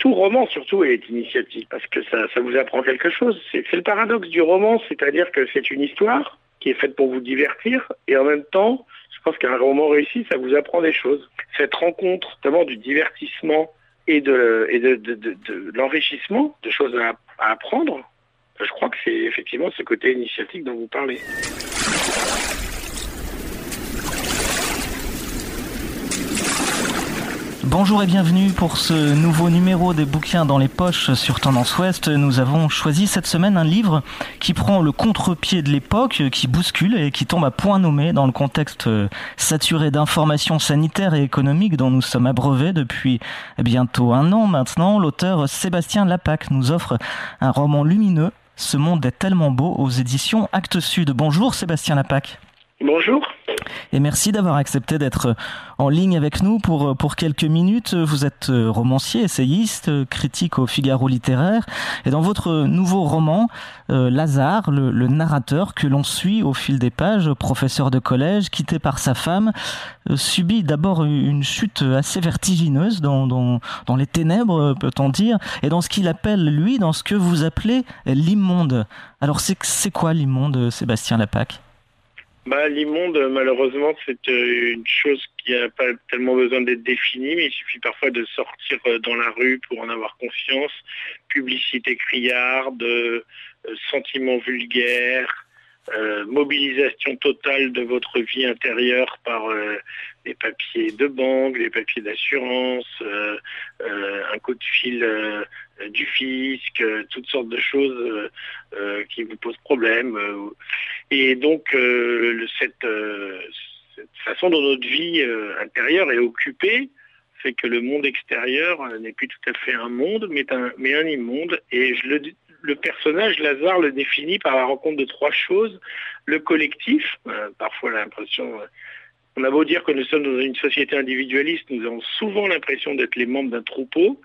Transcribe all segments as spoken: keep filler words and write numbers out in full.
tout roman surtout est initiatique, parce que ça, ça vous apprend quelque chose. C'est, c'est le paradoxe du roman, c'est-à-dire que c'est une histoire qui est faite pour vous divertir, et en même temps, je pense qu'un roman réussi, ça vous apprend des choses. Cette rencontre, notamment du divertissement et de, et de, de, de, de l'enrichissement, de choses à, à apprendre, je crois que c'est effectivement ce côté initiatique dont vous parlez. Bonjour et bienvenue pour ce nouveau numéro des bouquins dans les poches sur Tendance Ouest. Nous avons choisi cette semaine un livre qui prend le contre-pied de l'époque, qui bouscule et qui tombe à point nommé dans le contexte saturé d'informations sanitaires et économiques dont nous sommes abreuvés depuis bientôt un an maintenant. L'auteur Sébastien Lapac nous offre un roman lumineux, Ce monde est tellement beau, aux éditions Actes Sud. Bonjour Sébastien Lapac. Bonjour. Et merci d'avoir accepté d'être en ligne avec nous pour, pour quelques minutes. Vous êtes romancier, essayiste, critique au Figaro littéraire. Et dans votre nouveau roman, euh, Lazare, le, le narrateur que l'on suit au fil des pages, professeur de collège, quitté par sa femme, euh, subit d'abord une chute assez vertigineuse dans, dans, dans les ténèbres, peut-on dire, et dans ce qu'il appelle, lui, dans ce que vous appelez l'immonde. Alors c'est, c'est quoi l'immonde, Sébastien Lapac ? Bah, l'immonde, malheureusement, c'est une chose qui n'a pas tellement besoin d'être définie, mais il suffit parfois de sortir dans la rue pour en avoir conscience. Publicité criarde, euh, sentiments vulgaires, euh, mobilisation totale de votre vie intérieure par euh, des papiers de banque, des papiers d'assurance, euh, euh, un coup de fil euh, du fisc, euh, toutes sortes de choses euh, euh, qui vous posent problème. Euh, et donc, euh, le, cette, euh, cette façon dont notre vie euh, intérieure est occupée fait que le monde extérieur euh, n'est plus tout à fait un monde, mais un, mais un immonde. Et je le, le personnage, Lazare, le définit par la rencontre de trois choses. Le collectif, euh, parfois l'impression... Euh, on a beau dire que nous sommes dans une société individualiste, nous avons souvent l'impression d'être les membres d'un troupeau.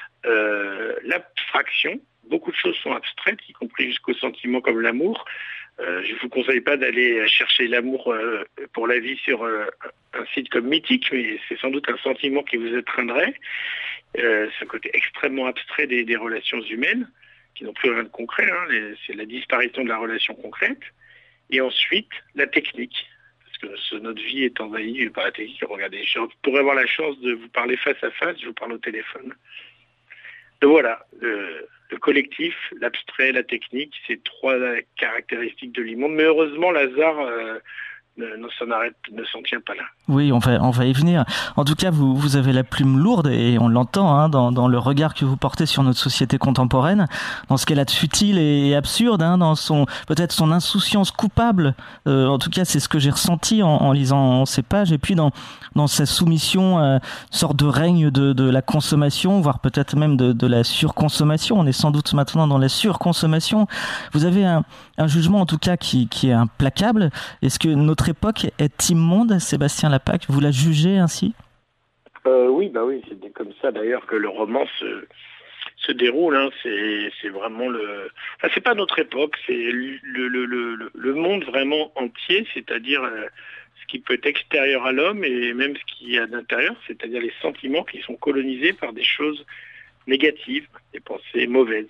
Euh, l'abstraction, beaucoup de choses sont abstraites, y compris jusqu'aux sentiments comme l'amour. Euh, je ne vous conseille pas d'aller chercher l'amour euh, pour la vie sur euh, un site comme Mythique, mais c'est sans doute un sentiment qui vous étreindrait. Euh, ce côté extrêmement abstrait des, des relations humaines, qui n'ont plus rien de concret, hein, les, c'est la disparition de la relation concrète. Et ensuite, la technique. Parce que notre vie est envahie par la technique. Regardez, je pourrais avoir la chance de vous parler face à face, je vous parle au téléphone. Donc voilà, le, le collectif, l'abstrait, la technique, c'est trois caractéristiques de l'immonde. Mais heureusement, Lazare euh, ne, ne, s'en arrête, ne s'en tient pas là. Oui, on va, on va y venir. En tout cas, vous, vous avez la plume lourde et on l'entend hein, dans, dans le regard que vous portez sur notre société contemporaine, dans ce qu'elle a de futile et absurde, hein, dans son peut-être son insouciance coupable. Euh, en tout cas, c'est ce que j'ai ressenti en, en lisant ces pages. Et puis dans dans sa soumission à une sorte de règne de, de la consommation, voire peut-être même de, de la surconsommation. On est sans doute maintenant dans la surconsommation. Vous avez un, un jugement en tout cas qui, qui est implacable. Est-ce que notre époque est immonde, Sébastien Lapac, vous la jugez ainsi ? euh, Oui, bah oui, c'est comme ça d'ailleurs que le roman se, se déroule. Hein. C'est, c'est vraiment le. Enfin, c'est pas notre époque, c'est le, le, le, le monde vraiment entier, c'est-à-dire euh, ce qui peut être extérieur à l'homme et même ce qui est à l'intérieur, c'est-à-dire les sentiments qui sont colonisés par des choses négatives, des pensées mauvaises.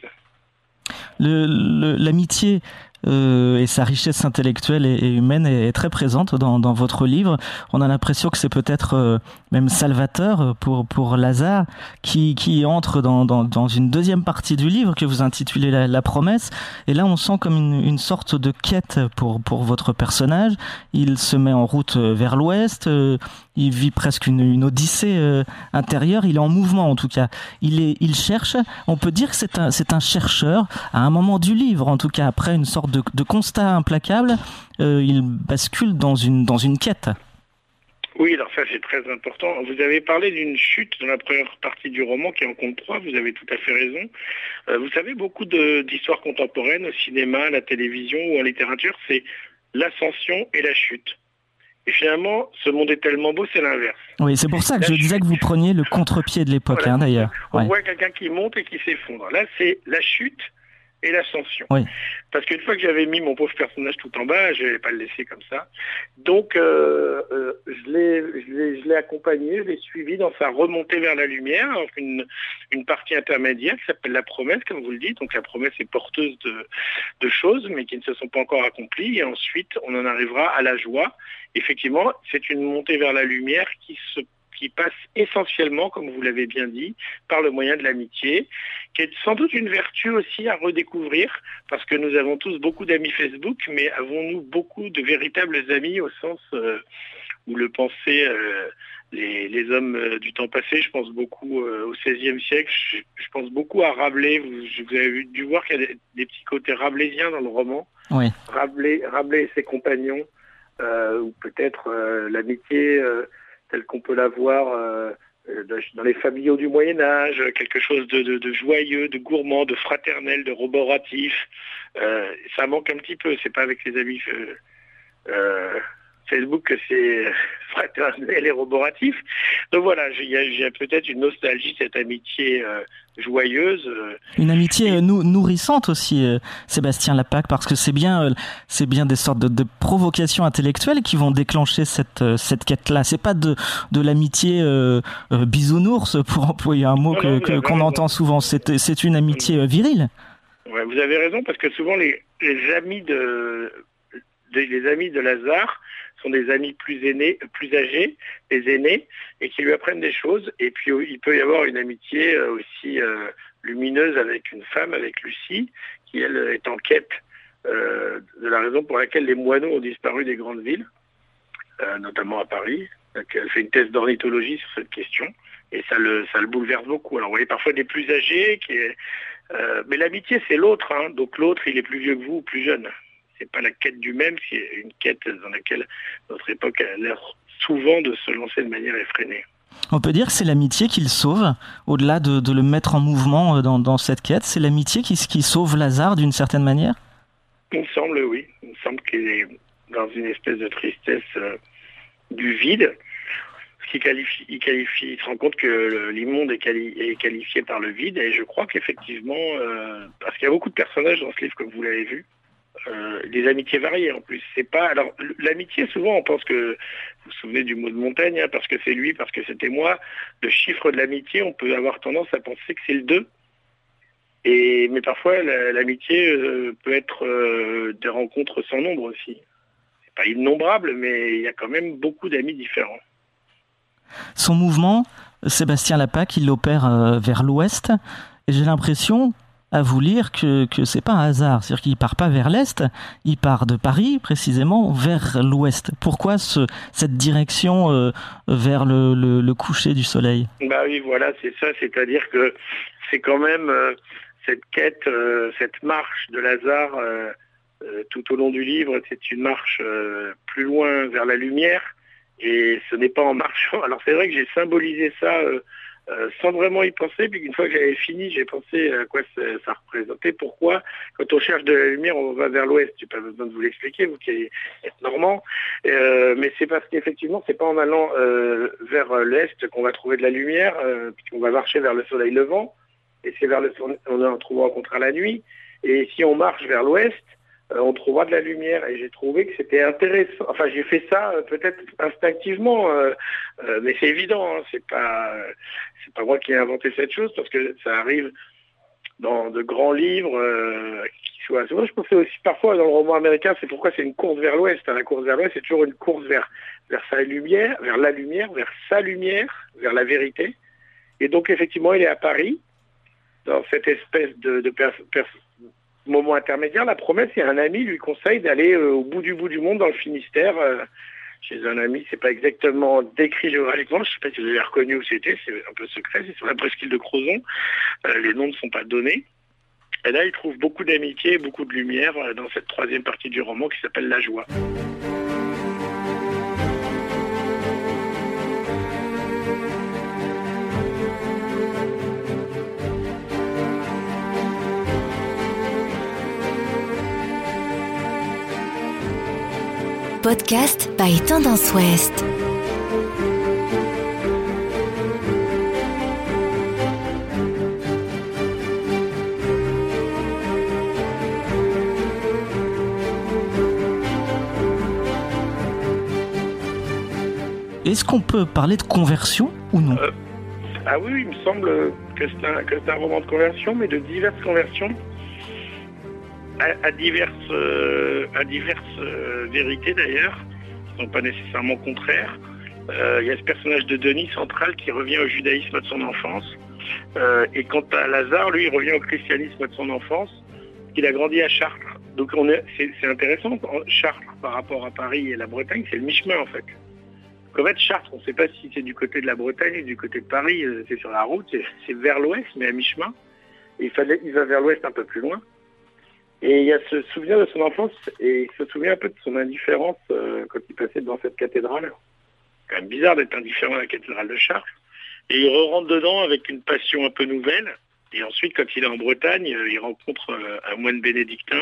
Le, le, l'amitié euh, et sa richesse intellectuelle et, et humaine est, est très présente dans, dans votre livre. On a l'impression que c'est peut-être euh, même salvateur pour, pour Lazare qui, qui entre dans, dans, dans une deuxième partie du livre que vous intitulez la, la promesse. Et là, on sent comme une, une sorte de quête pour, pour votre personnage. Il se met en route vers l'ouest. Euh, il vit presque une, une odyssée euh, intérieure. Il est en mouvement en tout cas. Il, est, il cherche. On peut dire que c'est un, c'est un chercheur à un moment du livre, en tout cas après une sorte de, de constat implacable, euh, il bascule dans une, dans une quête. Oui, alors ça c'est très important. Vous avez parlé d'une chute dans la première partie du roman qui en compte trois, vous avez tout à fait raison. Euh, vous savez, beaucoup de, d'histoires contemporaines au cinéma, à la télévision ou en littérature, c'est l'ascension et la chute. Et finalement, ce monde est tellement beau, c'est l'inverse. Oui, c'est pour ça que la je chute. disais que vous preniez le contre-pied de l'époque, voilà. hein, d'ailleurs. On ouais. voit quelqu'un qui monte et qui s'effondre. Là, c'est la chute, et l'ascension. Oui. Parce qu'une fois que j'avais mis mon pauvre personnage tout en bas, je n'allais pas le laisser comme ça. Donc, euh, euh, je l'ai, je l'ai, je l'ai accompagné, je l'ai suivi dans sa remontée vers la lumière, donc une, une partie intermédiaire qui s'appelle la promesse, comme vous le dites. Donc, la promesse est porteuse de, de choses, mais qui ne se sont pas encore accomplies. Et ensuite, on en arrivera à la joie. Effectivement, c'est une montée vers la lumière qui se qui passe essentiellement, comme vous l'avez bien dit, par le moyen de l'amitié, qui est sans doute une vertu aussi à redécouvrir, parce que nous avons tous beaucoup d'amis Facebook, mais avons-nous beaucoup de véritables amis au sens euh, où le pensaient euh, les, les hommes euh, du temps passé. Je pense beaucoup euh, au seizième siècle, je, je pense beaucoup à Rabelais. Vous, vous avez dû voir qu'il y a des, des petits côtés rabelaisiens dans le roman. Oui. Rabelais, Rabelais et ses compagnons, euh, ou peut-être euh, l'amitié... Euh, telle qu'on peut la voir euh, dans les familiaux du Moyen-Âge, quelque chose de, de, de joyeux, de gourmand, de fraternel, de roboratif. Euh, ça manque un petit peu, c'est pas avec les amis euh, euh, Facebook que c'est fraternel et roboratif. Donc voilà, il y a, y a peut-être une nostalgie, cette amitié euh, joyeuse. Euh, une amitié euh, nou- nourrissante aussi, euh, Sébastien Lapaque, parce que c'est bien, euh, c'est bien des sortes de, de provocations intellectuelles qui vont déclencher cette, euh, cette quête-là. C'est pas de, de l'amitié euh, euh, bisounours, pour employer un mot non, que, non, que, qu'on raison. entend souvent. C'est, c'est une amitié euh, virile. Ouais, vous avez raison, parce que souvent les, les amis de, de les amis de Lazare sont des amis plus aînés, plus âgés, des aînés, et qui lui apprennent des choses. Et puis il peut y avoir une amitié aussi euh, lumineuse avec une femme, avec Lucie, qui elle est en quête euh, de la raison pour laquelle les moineaux ont disparu des grandes villes, euh, notamment à Paris. Donc, elle fait une thèse d'ornithologie sur cette question, et ça le, ça le bouleverse beaucoup. Alors vous voyez parfois des plus âgés, qui est, euh, mais l'amitié c'est l'autre, hein. Donc l'autre il est plus vieux que vous ou plus jeune. C'est pas la quête du même, c'est une quête dans laquelle notre époque a l'air souvent de se lancer de manière effrénée. On peut dire que c'est l'amitié qui le sauve, au-delà de, de le mettre en mouvement dans, dans cette quête. C'est l'amitié qui, qui sauve Lazare d'une certaine manière ? Il me semble, oui. Il me semble qu'il est dans une espèce de tristesse euh, du vide. Ce qui qualifie, il qualifie, il se rend compte que le, l'immonde est, quali, est qualifié par le vide. Et je crois qu'effectivement, euh, parce qu'il y a beaucoup de personnages dans ce livre, comme vous l'avez vu, Euh, des amitiés variées en plus. C'est pas alors l'amitié, souvent on pense que, vous vous souvenez du mot de Montaigne, hein, parce que c'est lui, parce que c'était moi. Le chiffre de l'amitié, on peut avoir tendance à penser que c'est le deux. Et mais parfois la, l'amitié euh, peut être euh, des rencontres sans nombre aussi. C'est pas innombrable, mais il y a quand même beaucoup d'amis différents. Son mouvement, Sébastien Lapaque, il l'opère euh, vers l'ouest, et j'ai l'impression, à vous lire, que, que c'est pas un hasard. C'est-à-dire qu'il part pas vers l'est, il part de Paris, précisément, vers l'ouest. Pourquoi ce, cette direction euh, vers le, le, le coucher du soleil ? Bah oui, voilà, c'est ça. C'est-à-dire que c'est quand même euh, cette quête, euh, cette marche de Lazare euh, euh, tout au long du livre, c'est une marche euh, plus loin vers la lumière. Et ce n'est pas en marchant. Alors c'est vrai que j'ai symbolisé ça euh, Euh, sans vraiment y penser, puis une fois que j'avais fini, j'ai pensé à quoi ça, ça représentait, pourquoi, quand on cherche de la lumière, on va vers l'ouest. J'ai pas besoin de vous l'expliquer, vous qui êtes normand, euh, mais c'est parce qu'effectivement, c'est pas en allant euh, vers l'est qu'on va trouver de la lumière, euh, puisqu'on va marcher vers le soleil levant, et c'est vers le soleil, on en trouvera au contraire la nuit, et si on marche vers l'ouest, euh, on trouvera de la lumière, et j'ai trouvé que c'était intéressant. Enfin, j'ai fait ça euh, peut-être instinctivement, euh, euh, mais c'est évident, hein, c'est pas... Euh, C'est pas moi qui ai inventé cette chose, parce que ça arrive dans de grands livres euh, qui soient... Moi, je pensais aussi parfois dans le roman américain, c'est pourquoi c'est une course vers l'ouest. La course vers l'ouest, c'est toujours une course vers, vers sa lumière, vers la lumière, vers sa lumière, vers la vérité. Et donc, effectivement, il est à Paris, dans cette espèce de, de pers- pers- moment intermédiaire. La promesse, et un ami lui conseille d'aller euh, au bout du bout du monde, dans le Finistère, euh, chez un ami. C'est pas exactement décrit géographiquement, je sais pas si vous avez reconnu où c'était, c'est un peu secret, c'est sur la presqu'île de Crozon, euh, les noms ne sont pas donnés. Et là, il trouve beaucoup d'amitié, beaucoup de lumière euh, dans cette troisième partie du roman qui s'appelle La Joie. Podcast by Tendance Ouest. Est-ce qu'on peut parler de conversion ou non ? euh, Ah oui, il me semble que c'est, un, que c'est un roman de conversion, mais de diverses conversions, à, à diverses, euh, à diverses euh, vérités d'ailleurs, qui ne sont pas nécessairement contraires. Euh, il y a ce personnage de Denis central qui revient au judaïsme de son enfance. Euh, et quant à Lazare, lui, il revient au christianisme de son enfance, qu'il a grandi à Chartres. Donc on est, c'est, c'est intéressant, Chartres par rapport à Paris et la Bretagne, c'est le mi-chemin en fait. En fait, Chartres, on ne sait pas si c'est du côté de la Bretagne ou du côté de Paris, c'est sur la route, c'est, c'est vers l'ouest, mais à mi-chemin. Et il, fallait, il va vers l'ouest un peu plus loin. Et il y a ce souvenir de son enfance, et il se souvient un peu de son indifférence euh, quand il passait devant cette cathédrale. C'est quand même bizarre d'être indifférent à la cathédrale de Chartres. Et il re-rentre dedans avec une passion un peu nouvelle. Et ensuite, quand il est en Bretagne, il rencontre euh, un moine bénédictin.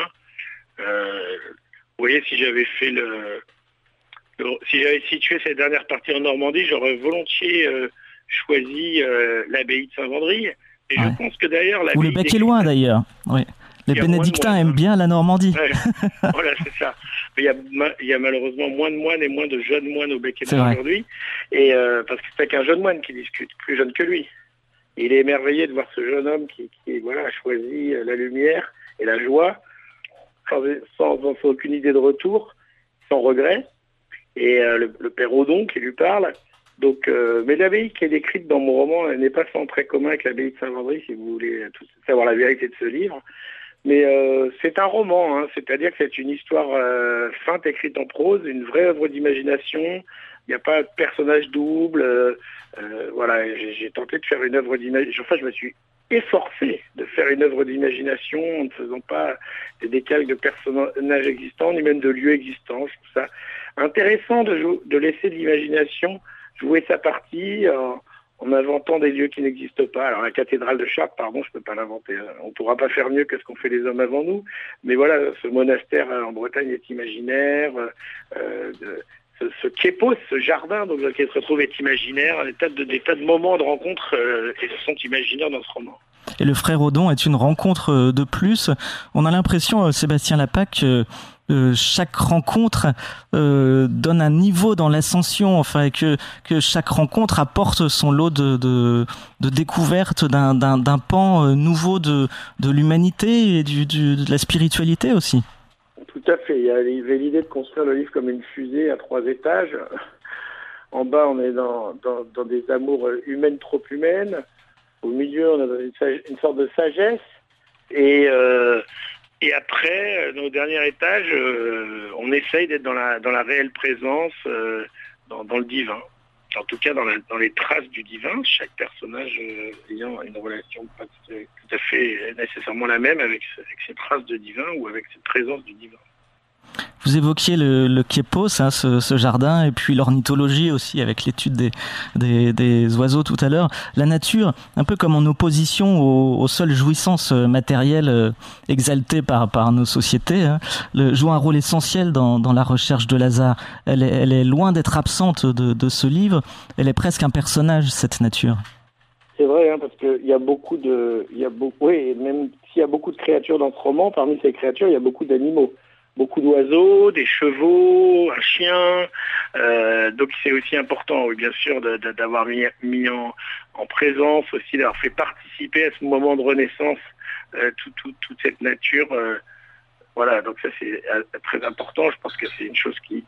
Euh, vous voyez, si j'avais fait le, le... Si j'avais situé cette dernière partie en Normandie, j'aurais volontiers euh, choisi euh, l'abbaye de Saint-Vendry. Et ouais. Je pense que d'ailleurs... Ou le bec est loin, d'ailleurs. Oui. Les bénédictins aiment bien la Normandie. Ouais. Voilà, c'est ça. Mais il y, a, il y a malheureusement moins de moines et moins de jeunes moines au bec et loin aujourd'hui. Et euh, parce que c'est qu'un jeune moine qui discute, plus jeune que lui. Et il est émerveillé de voir ce jeune homme qui, qui voilà, a choisi la lumière et la joie, sans, sans, sans aucune idée de retour, sans regret. Et euh, le, le père Odon qui lui parle. Donc, euh, mais l'abbaye qui est décrite dans mon roman, elle n'est pas sans trait commun avec l'abbaye de Saint-Vendry, si vous voulez tout savoir la vérité de ce livre. Mais euh, c'est un roman, hein, c'est-à-dire que c'est une histoire euh, feinte, écrite en prose, une vraie œuvre d'imagination. Il n'y a pas de personnage double. Euh, euh, voilà, j'ai, j'ai tenté de faire une œuvre d'imagination. Enfin, je me suis efforcé de faire une œuvre d'imagination en ne faisant pas des décalques de personnages existants, ni même de lieux existants. Je trouve ça intéressant de, jou- de laisser de l'imagination jouer sa partie en, en inventant des lieux qui n'existent pas. Alors la cathédrale de Chartres, pardon, je ne peux pas l'inventer. On ne pourra pas faire mieux que ce qu'ont fait les hommes avant nous. Mais voilà, ce monastère en Bretagne est imaginaire. Euh, de, ce, ce képos, ce jardin donc, qui se retrouve est imaginaire. Des tas de, des tas de moments de rencontres euh, et sont imaginaires dans ce roman. Et le frère Odon est une rencontre de plus. On a l'impression, Sébastien Lapaque, que euh, chaque rencontre euh, donne un niveau dans l'ascension, enfin que que chaque rencontre apporte son lot de de, de découvertes d'un, d'un d'un pan nouveau de de l'humanité et du, du de la spiritualité aussi. Tout à fait. Il y avait l'idée de construire le livre comme une fusée à trois étages. En bas, on est dans dans, dans des amours humaines trop humaines. Au milieu, on a une, sage, une sorte de sagesse. Et, euh, et après, dans le dernier étage, euh, on essaye d'être dans la, dans la réelle présence, euh, dans, dans le divin. En tout cas, dans, la, dans les traces du divin, chaque personnage euh, ayant une relation pas tout à fait nécessairement la même avec, avec ces traces de divin ou avec cette présence du divin. Vous évoquiez le, le képos, hein, ce, ce jardin, et puis l'ornithologie aussi, avec l'étude des, des, des oiseaux tout à l'heure. La nature, un peu comme en opposition aux, aux seules jouissances matérielles euh, exaltées par, par nos sociétés, hein, le, joue un rôle essentiel dans, dans la recherche de Lazare. Elle est, elle est loin d'être absente de, de ce livre, elle est presque un personnage, cette nature. C'est vrai, hein, parce qu'il y a beaucoup de... Il y a beaucoup, oui, même s'il y a beaucoup de créatures dans ce roman, parmi ces créatures, il y a beaucoup d'animaux. Beaucoup d'oiseaux, des chevaux, un chien. Euh, donc c'est aussi important, oui, bien sûr, de, de, d'avoir mis, mis en, en présence aussi, d'avoir fait participer à ce moment de renaissance euh, tout, tout, toute cette nature. Euh, voilà, donc ça c'est euh, très important. Je pense que c'est une chose qui,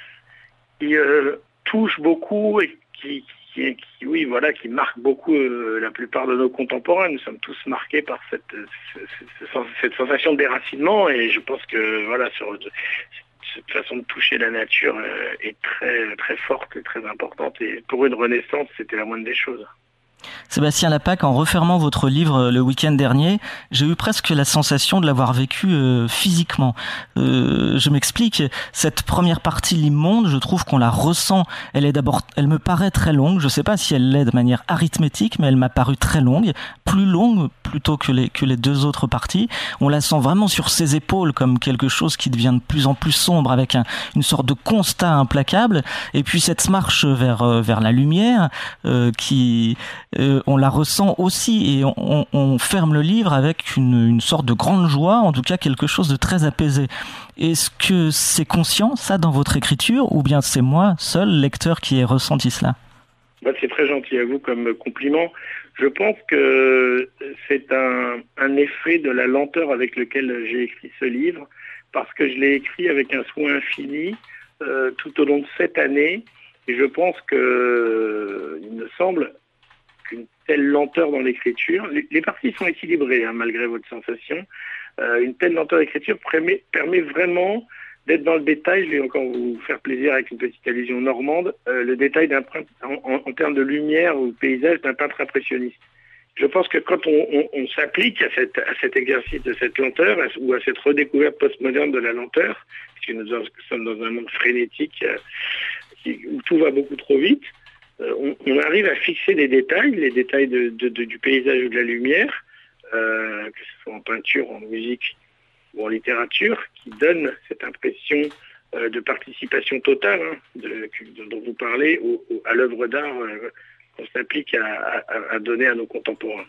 qui euh, touche beaucoup et qui, qui, qui, oui, voilà, qui marque beaucoup euh, la plupart de nos contemporains. Nous sommes tous marqués par cette, cette, cette sensation de déracinement et je pense que voilà, sur, cette façon de toucher la nature euh, est très, très forte et très importante. Et pour une renaissance, c'était la moindre des choses. Sébastien Lapaque, en refermant votre livre le week-end dernier, j'ai eu presque la sensation de l'avoir vécu euh, physiquement. Euh, je m'explique, cette première partie, l'immonde, je trouve qu'on la ressent. Elle est d'abord, elle me paraît très longue. Je ne sais pas si elle l'est de manière arithmétique, mais elle m'a paru très longue, plus longue, plutôt que les, que les deux autres parties. On la sent vraiment sur ses épaules comme quelque chose qui devient de plus en plus sombre avec un, une sorte de constat implacable. Et puis cette marche vers, vers la lumière, euh, qui, euh, on la ressent aussi et on, on ferme le livre avec une, une sorte de grande joie, en tout cas quelque chose de très apaisé. Est-ce que c'est conscient, ça, dans votre écriture, ou bien c'est moi, seul lecteur, qui ai ressenti cela? Bah, c'est très gentil à vous comme compliment. Je pense que c'est un, un effet de la lenteur avec lequel j'ai écrit ce livre, parce que je l'ai écrit avec un soin infini euh, tout au long de cette année, et je pense que euh, il me semble qu'une telle lenteur dans l'écriture, les, les parties sont équilibrées, hein, malgré votre sensation, euh, une telle lenteur d'écriture permet, permet vraiment d'être dans le détail. Je vais encore vous faire plaisir avec une petite allusion normande, euh, le détail d'un peintre en, en, en termes de lumière ou de paysage d'un peintre impressionniste. Je pense que quand on, on, on s'applique à, cette, à cet exercice de cette lenteur à, ou à cette redécouverte postmoderne de la lenteur, puisque nous sommes dans un monde frénétique euh, qui, où tout va beaucoup trop vite, euh, on, on arrive à fixer des détails, les détails de, de, de, du paysage ou de la lumière, euh, que ce soit en peinture, en musique ou en littérature, qui donne cette impression euh, de participation totale, hein, de, de, dont vous parlez, au, au, à l'œuvre d'art euh, qu'on s'applique à, à, à donner à nos contemporains.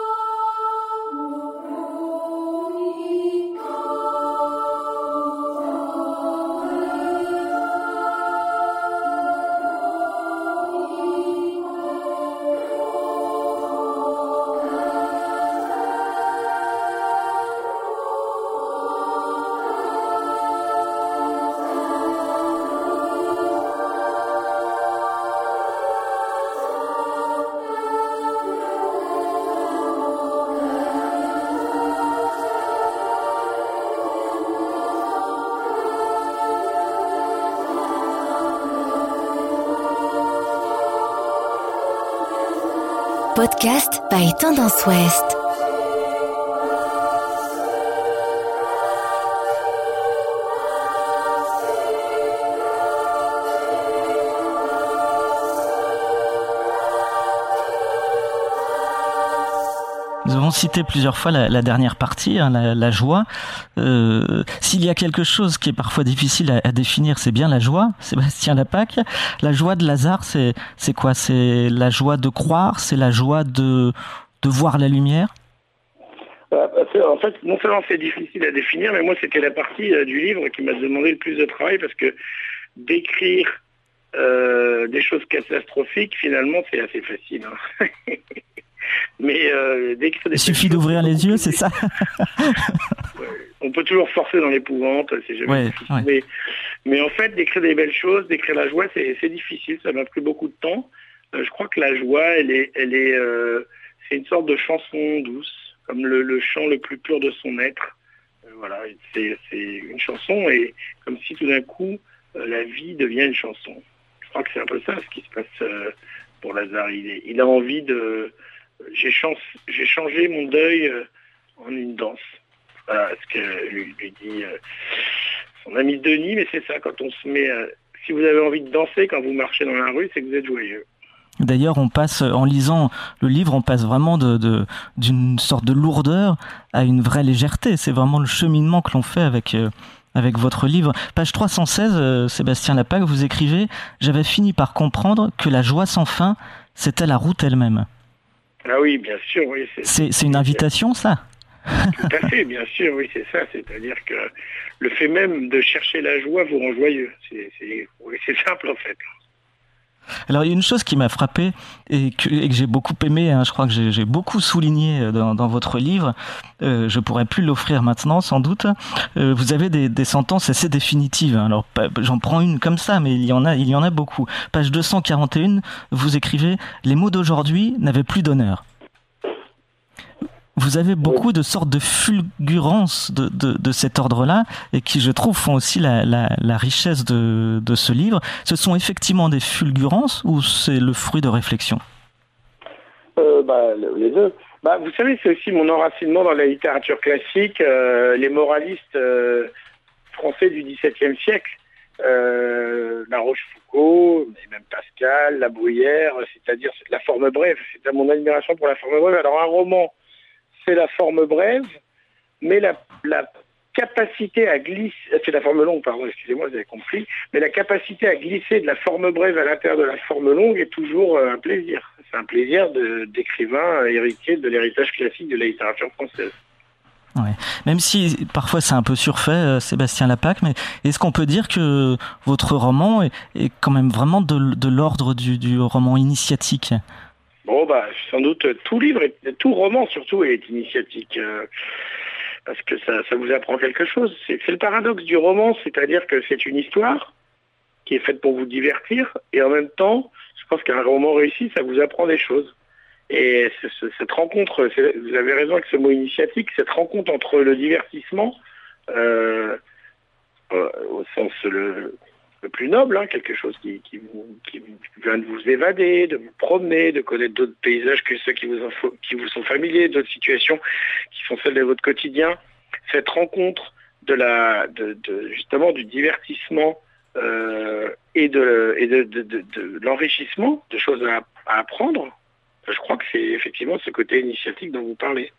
Podcast by Tendance Ouest. Nous avons cité plusieurs fois la, la dernière partie, hein, la, la joie. Euh, s'il y a quelque chose qui est parfois difficile à, à définir, c'est bien la joie. Sébastien Lapaque, la joie de Lazare, c'est, c'est quoi? C'est la joie de croire, c'est la joie de, de voir la lumière? En fait, non seulement c'est difficile à définir, mais moi c'était la partie euh, du livre qui m'a demandé le plus de travail, parce que d'écrire euh, des choses catastrophiques, finalement, c'est assez facile. Hein. Mais euh, d'écrire des Il suffit d'ouvrir les yeux, c'est ça? On peut toujours forcer dans l'épouvante, c'est jamais ouais, difficile. Ouais. Mais, mais en fait, d'écrire des belles choses, d'écrire la joie, c'est, c'est difficile. Ça m'a pris beaucoup de temps. Euh, je crois que la joie, elle est, elle est, euh, c'est une sorte de chanson douce, comme le, le chant le plus pur de son être. Euh, voilà, c'est, c'est une chanson, et comme si tout d'un coup, euh, la vie devient une chanson. Je crois que c'est un peu ça ce qui se passe euh, pour Lazare. Il, est, il a envie de... J'ai, chance, j'ai changé mon deuil euh, en une danse. Voilà ce que lui, lui dit euh, son ami Denis, mais c'est ça, quand on se met... À, si vous avez envie de danser quand vous marchez dans la rue, c'est que vous êtes joyeux. D'ailleurs, on passe, en lisant le livre, on passe vraiment de, de, d'une sorte de lourdeur à une vraie légèreté. C'est vraiment le cheminement que l'on fait avec... Euh, avec votre livre. Page trois cent seize, euh, Sébastien Lapaque, vous écrivez « J'avais fini par comprendre que la joie sans fin, c'était la route elle-même ». Ah oui, bien sûr, oui. C'est, c'est, c'est une invitation, ça? Tout à fait, bien sûr, oui, c'est ça. C'est-à-dire que le fait même de chercher la joie vous rend joyeux. C'est, c'est, oui, c'est simple, en fait. Alors, il y a une chose qui m'a frappé et que, et que j'ai beaucoup aimé, hein, je crois que j'ai, j'ai beaucoup souligné dans, dans votre livre, euh, je pourrais plus l'offrir maintenant, sans doute. Euh, vous avez des, des sentences assez définitives. Hein. Alors, j'en prends une comme ça, mais il y en a, il y en a beaucoup. Page deux cent quarante et un, vous écrivez « Les mots d'aujourd'hui n'avaient plus d'honneur ». Vous avez beaucoup de sortes de fulgurances de, de, de cet ordre-là, et qui, je trouve, font aussi la, la, la richesse de, de ce livre. Ce sont effectivement des fulgurances, ou c'est le fruit de réflexion? euh, bah, Les deux. Bah, vous savez, c'est aussi mon enracinement dans la littérature classique, euh, les moralistes euh, français du dix-septième siècle, euh, La Rochefoucauld, et même Pascal, La Bruyère, c'est-à-dire la forme brève. C'est à mon admiration pour la forme brève. Alors un roman, c'est la forme brève, mais la, la capacité à glisser, c'est la forme longue, pardon, excusez-moi, vous avez compris, mais la capacité à glisser de la forme brève à l'intérieur de la forme longue est toujours un plaisir. C'est un plaisir de, d'écrivain héritier de l'héritage classique de la littérature française. Ouais. Même si parfois c'est un peu surfait, euh, Sébastien Lapaque, mais est-ce qu'on peut dire que votre roman est, est quand même vraiment de, de l'ordre du, du roman initiatique ? Bon, bah, sans doute, tout livre, est, tout roman surtout est initiatique. Euh, parce que ça, ça vous apprend quelque chose. C'est, c'est le paradoxe du roman, c'est-à-dire que c'est une histoire qui est faite pour vous divertir, et en même temps, je pense qu'un roman réussi, ça vous apprend des choses. Et cette rencontre, vous avez raison avec ce mot initiatique, cette rencontre entre le divertissement, euh, euh, au sens le, le plus noble, hein, quelque chose qui, qui, qui vient de vous évader, de vous promener, de connaître d'autres paysages que ceux qui vous, en, qui vous sont familiers, d'autres situations qui sont celles de votre quotidien. Cette rencontre de la, de, de, justement du divertissement euh, et, de, et de, de, de, de l'enrichissement, de choses à, à apprendre. Je crois que c'est effectivement ce côté initiatique dont vous parlez.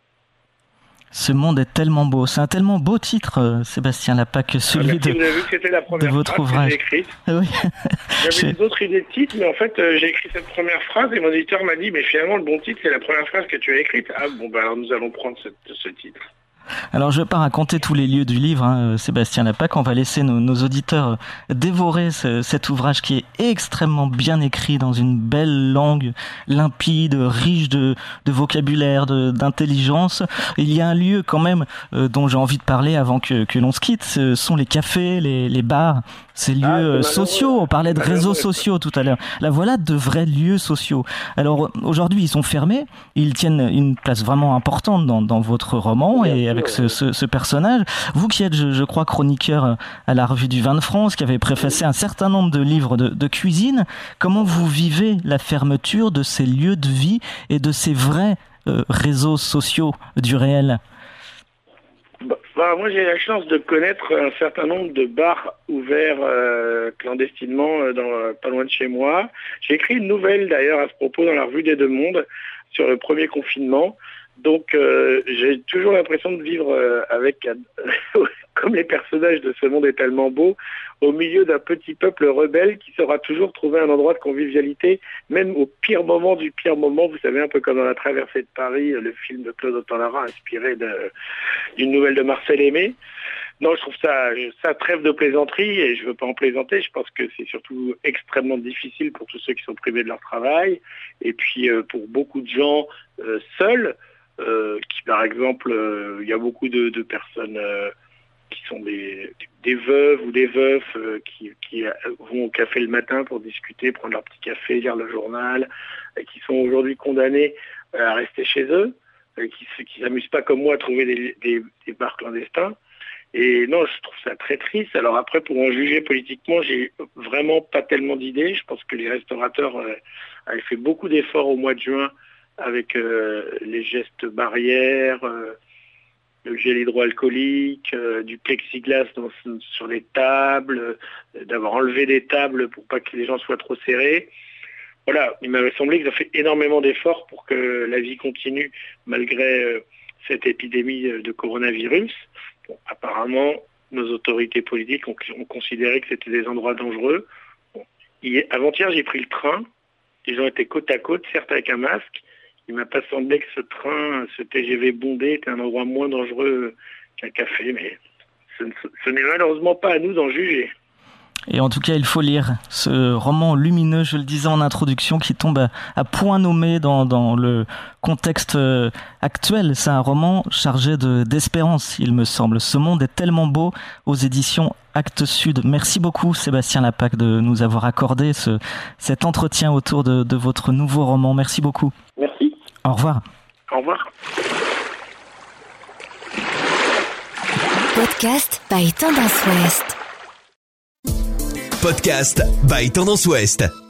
Ce monde est tellement beau. C'est un tellement beau titre, Sébastien Lapaque, celui ah, de, vous avez vu que c'était la première de votre phrase ouvrage. Que j'ai écrite. Oui. J'avais des autres idées de titre, mais en fait, euh, j'ai écrit cette première phrase et mon éditeur m'a dit, mais finalement, le bon titre, c'est la première phrase que tu as écrite. Ah bon, bah alors nous allons prendre ce, ce titre. Alors je ne vais pas raconter tous les lieux du livre, hein, Sébastien Lapaque, on va laisser nos, nos auditeurs dévorer ce, cet ouvrage qui est extrêmement bien écrit dans une belle langue, limpide, riche de, de vocabulaire, de, d'intelligence. Il y a un lieu quand même euh, dont j'ai envie de parler avant que, que l'on se quitte, ce sont les cafés, les, les bars, ces lieux ah, sociaux. On parlait de réseaux sociaux tout à l'heure. Là voilà de vrais lieux sociaux. Alors aujourd'hui ils sont fermés, ils tiennent une place vraiment importante dans, dans votre roman et avec avec ce, ce, ce personnage. Vous qui êtes, je, je crois, chroniqueur à la Revue du Vin de France, qui avez préfacé un certain nombre de livres de, de cuisine, comment vous vivez la fermeture de ces lieux de vie et de ces vrais euh, réseaux sociaux du réel ? Bah, bah, moi, j'ai la chance de connaître un certain nombre de bars ouverts euh, clandestinement euh, dans, euh, pas loin de chez moi. J'ai écrit une nouvelle, d'ailleurs, à ce propos, dans la Revue des Deux Mondes, sur le premier confinement. Donc, euh, j'ai toujours l'impression de vivre euh, avec, euh, comme les personnages de ce monde est tellement beau, au milieu d'un petit peuple rebelle qui saura toujours trouver un endroit de convivialité, même au pire moment du pire moment. Vous savez, un peu comme dans La Traversée de Paris, le film de Claude Autant-Lara, inspiré de, d'une nouvelle de Marcel Aimé. Non, je trouve ça, ça trêve de plaisanterie et je veux pas en plaisanter. Je pense que c'est surtout extrêmement difficile pour tous ceux qui sont privés de leur travail et puis euh, pour beaucoup de gens euh, seuls. Euh, qui par exemple, il euh, y a beaucoup de, de personnes euh, qui sont des, des veuves ou des veufs euh, qui, qui vont au café le matin pour discuter, prendre leur petit café, lire le journal, et qui sont aujourd'hui condamnés à rester chez eux, et qui ne s'amusent pas comme moi à trouver des, des, des bars clandestins. Et non, je trouve ça très triste. Alors après, pour en juger politiquement, j'ai vraiment pas tellement d'idées. Je pense que les restaurateurs euh, avaient fait beaucoup d'efforts au mois de juin avec euh, les gestes barrières, euh, le gel hydroalcoolique, euh, du plexiglas dans, sur les tables, euh, d'avoir enlevé des tables pour pas que les gens soient trop serrés. Voilà, il m'avait semblé qu'ils ont fait énormément d'efforts pour que la vie continue malgré euh, cette épidémie de coronavirus. Bon, apparemment, nos autorités politiques ont, ont considéré que c'était des endroits dangereux. Bon, hier, avant-hier, j'ai pris le train. Les gens étaient côte à côte, certes avec un masque. Il m'a pas semblé que ce train, ce T G V bondé était un endroit moins dangereux qu'un café, mais ce, ce n'est malheureusement pas à nous d'en juger. Et en tout cas, il faut lire ce roman lumineux, je le disais en introduction, qui tombe à, à point nommé dans, dans le contexte actuel. C'est un roman chargé de, d'espérance, il me semble. Ce monde est tellement beau, aux éditions Actes Sud. Merci beaucoup, Sébastien Lapaque, de nous avoir accordé ce, cet entretien autour de, de votre nouveau roman. Merci beaucoup. Merci. Au revoir. Au revoir. Podcast by Tendance Ouest. Podcast by Tendance Ouest.